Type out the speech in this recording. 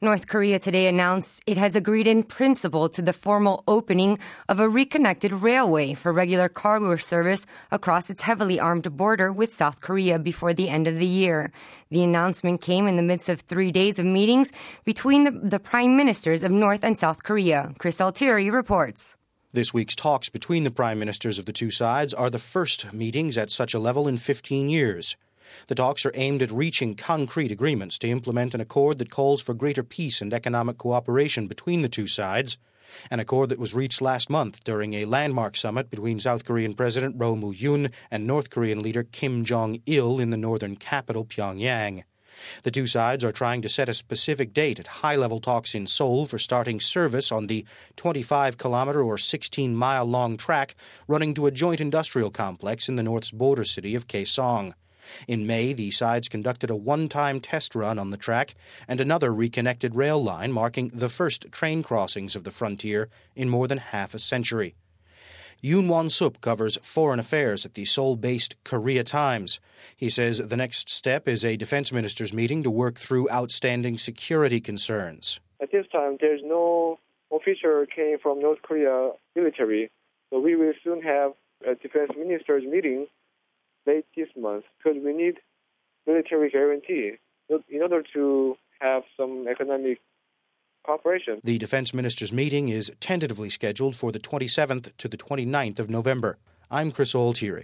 North Korea today announced it has agreed in principle to the formal opening of a reconnected railway for regular cargo service across its heavily armed border with South Korea before the end of the year. The announcement came in the midst of 3 days of meetings between the prime ministers of North and South Korea. Chris Altieri reports. This week's talks between the prime ministers of the two sides are the first meetings at such a level in 15 years. The talks are aimed at reaching concrete agreements to implement an accord that calls for greater peace and economic cooperation between the two sides, an accord that was reached last month during a landmark summit between South Korean President Roh Moo-hyun and North Korean leader Kim Jong-il in the northern capital, Pyongyang. The two sides are trying to set a specific date at high-level talks in Seoul for starting service on the 25-kilometer or 16-mile-long track running to a joint industrial complex in the North's border city of Kaesong. In May, the sides conducted a one-time test run on the track and another reconnected rail line, marking the first train crossings of the frontier in more than half a century. Yoon Won-sup covers foreign affairs at the Seoul-based Korea Times. He says the next step is a defense ministers' meeting to work through outstanding security concerns. At this time, there's no official came from North Korea military, so we will soon have a defense ministers' meeting late this month because we need military guarantee in order to have some economic cooperation. The defense ministers' meeting is tentatively scheduled for the 27th to the 29th of November. I'm Chris Altieri.